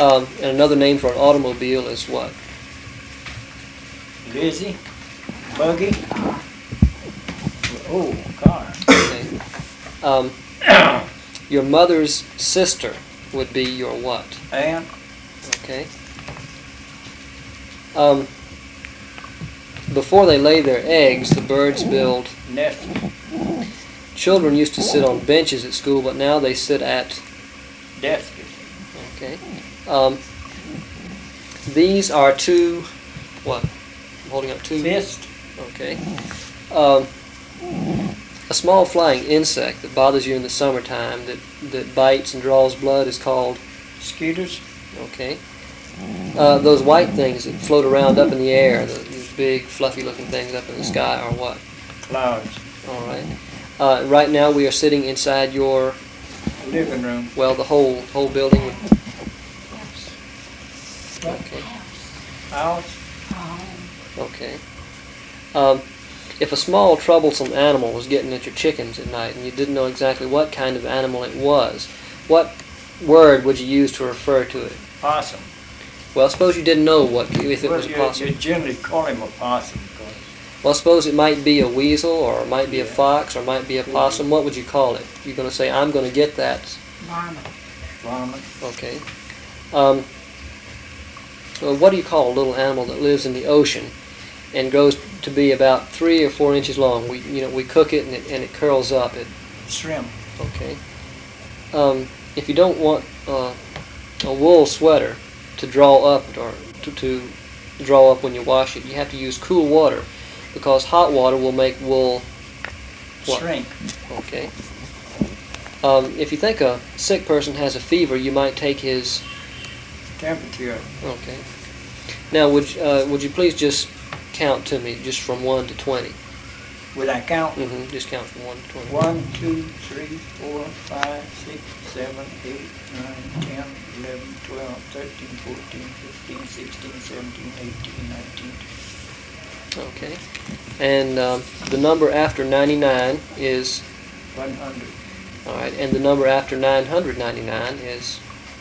And another name for an automobile is what? Lizzie, buggy. Oh, car. Okay. Your mother's sister would be your what? Aunt. Okay. Before they lay their eggs, the birds build Nest. Children used to sit on benches at school, but now they sit at Desk. Okay. These are two, what? I'm holding up two. Fist. Okay. A small flying insect that bothers you in the summertime that bites and draws blood is called? Mosquitoes. Okay. Those white things that float around up in the air, these big fluffy looking things up in the sky are what? Clouds. All right. Right now we are sitting inside your Living room. well, the whole building. Okay. House. Okay. If a small troublesome animal was getting at your chickens at night and you didn't know exactly what kind of animal it was, what word would you use to refer to it? Possum. Well, suppose you didn't know if it Well, was a possum. you generally call him a possum because Well, suppose it might be a weasel, or it might be a Yeah. fox, or it might be a possum. What would you call it? You're going to say, I'm going to get that. varmint. Okay. Well, what do you call a little animal that lives in the ocean and grows to be about 3 or 4 inches long? We cook it and it curls up. Shrimp. Okay. If you don't want a wool sweater to draw up or to draw up when you wash it, you have to use cool water because hot water will make wool what? Shrink. Okay. If you think a sick person has a fever, you might take his Temperature. Okay. Now, would you please just count to me, just from 1 to 20? Would I count? Just count from 1 to 20. 1, 2, 3, 4, 5, 6, 7, 8, 9, 10, 11, 12, 13, 14, 15, 16, 17, 18, 19. Okay. And the number after 99 is? 100. All right. And the number after 999 is?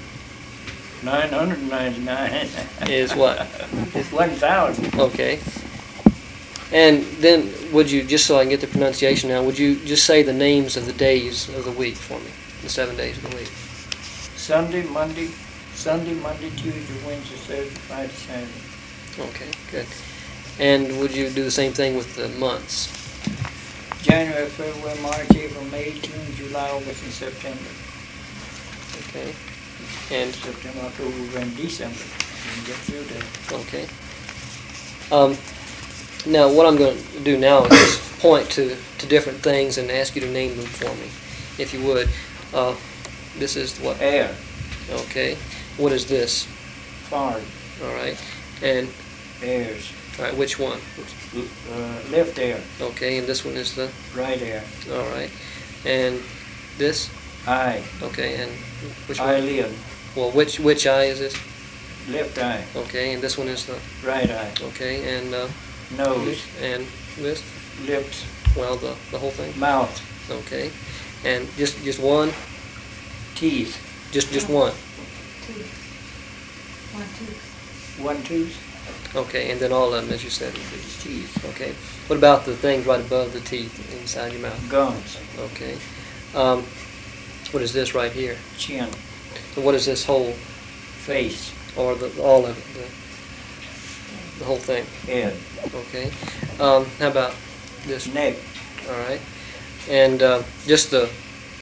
999 Is what? It's 1,000. Okay. And then, would you, just so I can get the pronunciation now, would you just say the names of the days of the week for me? The 7 days of the week. Sunday, Monday, Tuesday, Wednesday, Thursday, Friday, Saturday. Okay, good. And would you do the same thing with the months? January, February, March, April, May, June, July, August, and September. Okay. And September, October, November, and December. You can get through that. okay. Now, what I'm going to do now is just point to different things and ask you to name them for me, if you would. This is what? Air. Okay. What is this? Fart. All right. And Airs. all right. Which one? Left air. Okay. And this one is the. Right air. All right. And this. Eye. Okay. And which one? Eyelid. Well, which eye is this? Left eye. Okay. And this one is the. Right eye. Okay. And Nose. and this. Lips. Well, the whole thing. Mouth. Okay. And just one. Teeth. Just one. One tooth. Okay, and then all of them, as you said, would be Teeth. okay. What about the things right above the teeth inside your mouth? Gums. Okay. What is this right here? Chin. And what is this whole, Face. or all of it, the whole thing? Head. Okay. How about this? Neck. All right. And just the